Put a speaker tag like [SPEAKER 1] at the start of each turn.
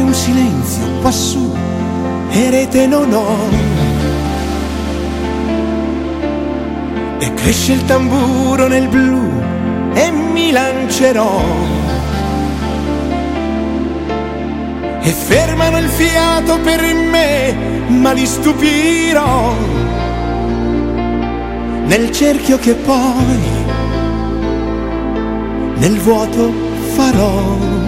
[SPEAKER 1] un silenzio quassù e rete non ho. E cresce il tamburo nel blu e mi lancerò. E fermano il fiato per me, ma li stupirò nel cerchio che poi nel vuoto farò.